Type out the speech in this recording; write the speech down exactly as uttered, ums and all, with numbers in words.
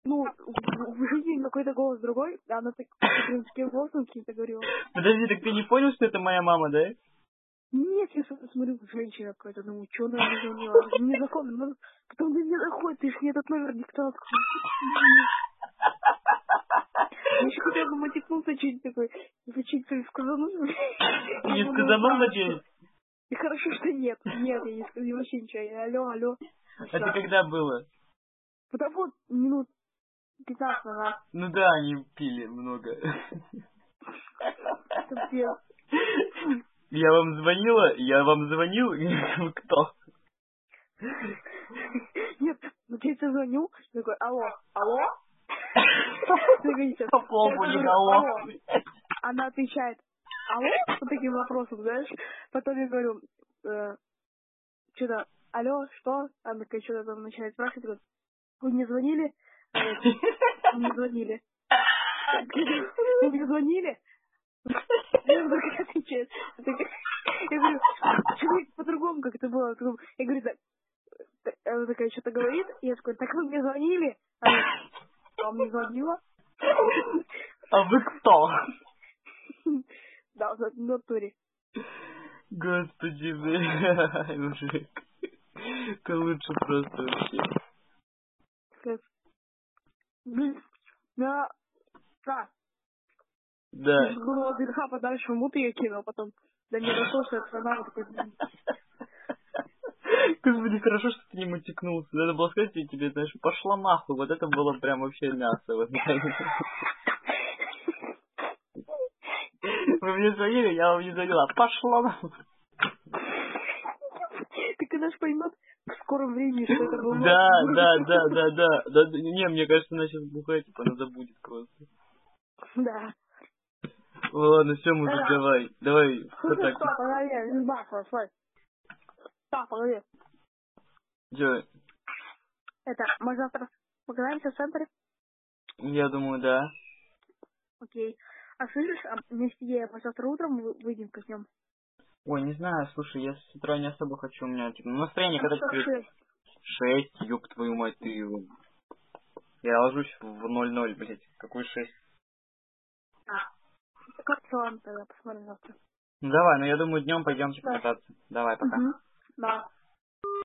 ну, в жизни какой-то голос другой, а она так, таким голосом каким-то говорила. Подожди, так ты не понял, что это моя мама, да? Нет, я смотрю, женщина какая-то, думаю, что она мне звонила, это же незаконно, но потом до меня доходит, ты же мне этот номер диктовал. Я еще хотела бы матикнуться чуть такой, чуть сказануть. Не сказанул, надеюсь? И хорошо, что нет, нет, я не сказала вообще ничего, я алло, алло. Это когда было? Потому вот минут пятнадцать назад. Ну да, они пили много. Я вам звонила, я вам звонил, кто? Нет, ну я тебе звоню, такой, алло, алло? По полу не алло. Она отвечает, алло? Вот таким вопросом, знаешь? Потом я говорю, э, что-то, алло, что? Она такая что-то там начинает спрашивать, говорит, вы мне звонили? Вы мне звонили. Вы мне звонили? Я такая отвечает. Я говорю, человек по-другому как это было. Я говорю, так, она такая что-то говорит, и я такой, так вы мне звонили? Она, а мне звонила? А вы кто? Да, в натуре. Господи, блин, мужик. Ты лучше просто вообще. Как? Да. Да. Да. Из головы греха подальше в муты я кинул, потом до меня дошло, что это она такой. Господи, хорошо, что ты не мотикнулся. Надо было сказать тебе, знаешь, пошла нахуй. Вот это было прям вообще мясо. Вот. Вы мне звонили, я вам не звонила. Пошла нахуй. Ты когда ж поймет в скором времени, что это было. Да, да, да, да, да, да. Не, мне кажется, она сейчас бухает, типа она забудет просто. Да. Ладно, все, мужик, давай. Давай. Слушай, стоп, погоди, бафа, стой. Стоп, погоди. Че? Это, мы завтра поговоримся в центре? Я думаю, да. Окей. А слышишь, а у меня есть идея, мы завтра утром выйдем к нем. Ой, не знаю, слушай, я с утра не особо хочу, у меня типа настроение, когда тебе... Шесть, ёб твою мать, ты... Я ложусь в ноль-ноль, блядь. Какой шесть? А, как ладно тогда, посмотрим завтра. Ну давай, ну я думаю, днем пойдемте покататься. Давай, пока. Угу. Да.